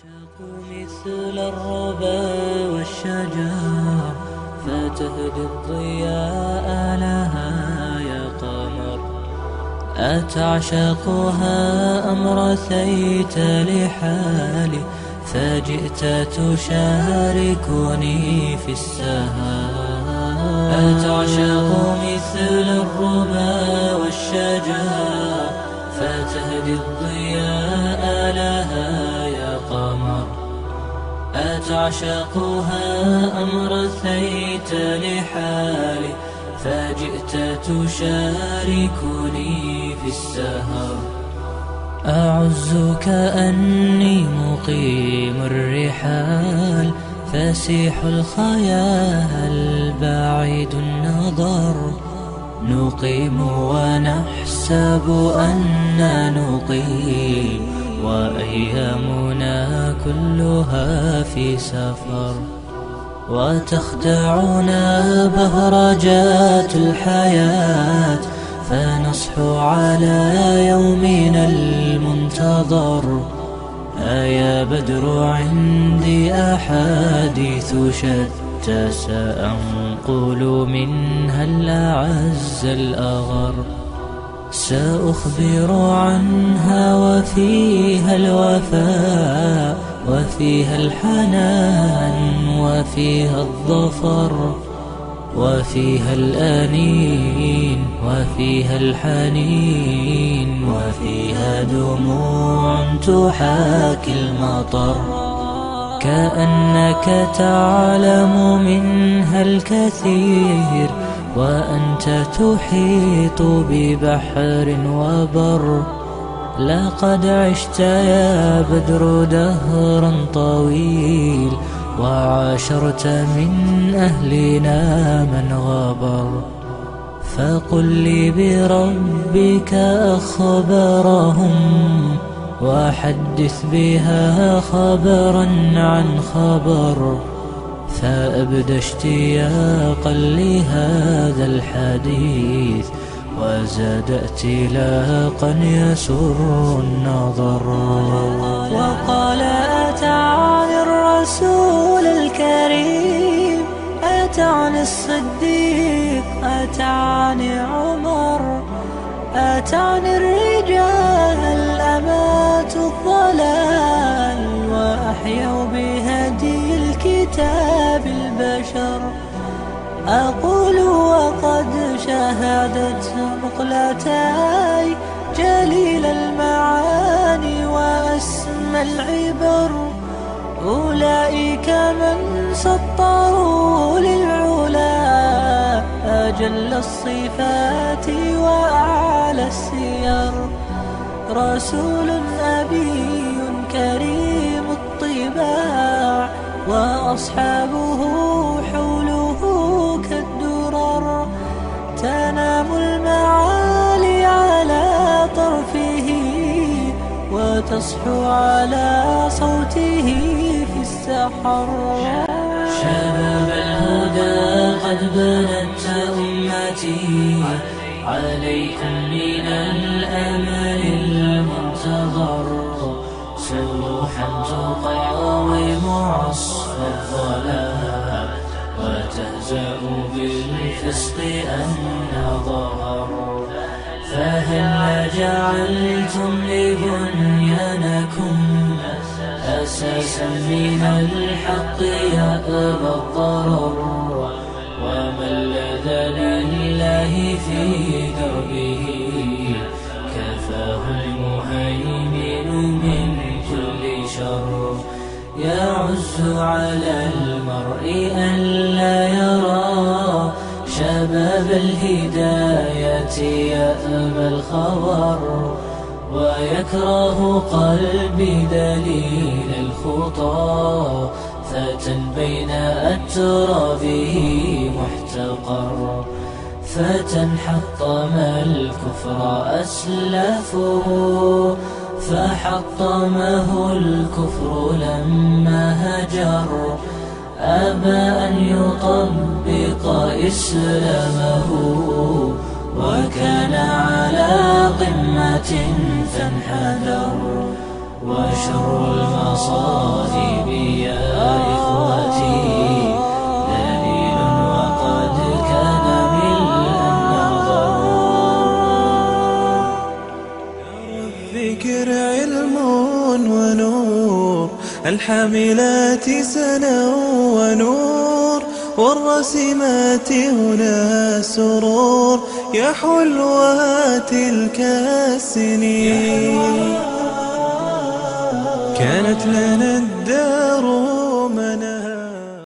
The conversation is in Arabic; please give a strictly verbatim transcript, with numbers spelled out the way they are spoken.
تعشق مثل الربا والشجر فتهدي الضياء لها يا قمر. أتعشقها أم رثيت لحالي فجئت تشاركني في السهر؟ أتعشق مثل الربا والشجر فتهدي الضياء لها يا قمر. أتعشقها أم رثيت لحالي فجئت تشاركني في السهر؟ أعز كأني مقيم الرحال فسيح الخيال بعيد النظر. نقيم ونحسب أننا نقيم وأيامنا كلها في سفر. وتخدعنا بهرجات الحياة فنصحو على يومنا المنتظر. أيا بدر عندي أحاديث شتى سأنقل منها الأعز الأغر. سأخبر عنها وفيها الوفاء وفيها الحنان وفيها الظفر وفيها الأنين وفيها الحنين وفيها دموع تحاكي المطر. كأنك تعلم منها الكثير وأنت تحيط ببحر وبر. لقد عشت يا بدر دهرا طويل وعاشرت من أهلنا من غبر. فقل لي بربك أخبارهم وحدث بها خبرا عن خبر. فأبدى اشتياقا لهذا الحديث وزاد ائتلاقا يسر النظر. وقال أتعني الرسول الكريم أتعني الصديق أتعني عمر أتعني الرجال الأمات الضلال وأحيوا بهدي الكتاب البشر. أقول وقد شهدت مقلتاي جليل المعاني وأسمى العبر. أولئك من سطروا للعلا أجل الصفات وأعلى السير. رسول أبي كريم الطباع وأصحابه حوله كالدرر. تنام المعالي على طرفه وتصحو على صوته في السحر. شباب الهدى قد بنت أمتي عليكم من الأمل المنتظر. سلوحا تقاوم عصف الظلام وتهزأ بالفسق أن ظهر. فهل جعلتم لبنيانكم أساسا من الحق يأبى الضرر. وما الذي لله في دربه كفاه المهيمن من كل شر. يعز على المرء ألا يرى شباب الهداية يأبى الخبر. ويكره قلبي دليل الخطى فتى بين أترابه محتقر. فتى حطم الكفر أسلافه فحطمه الكفر لما هجر. أبى أن يطبق إسلامه وكان على قمة فانحدر. وشر المرء المصائب يا إخوتي دليل وقد كان ملء النظر. الذكر علم ونور، الحاملات سنا ونور، والرسمات هنا سرور، يا حلوها تلك السنين. كانت لنا الدار منى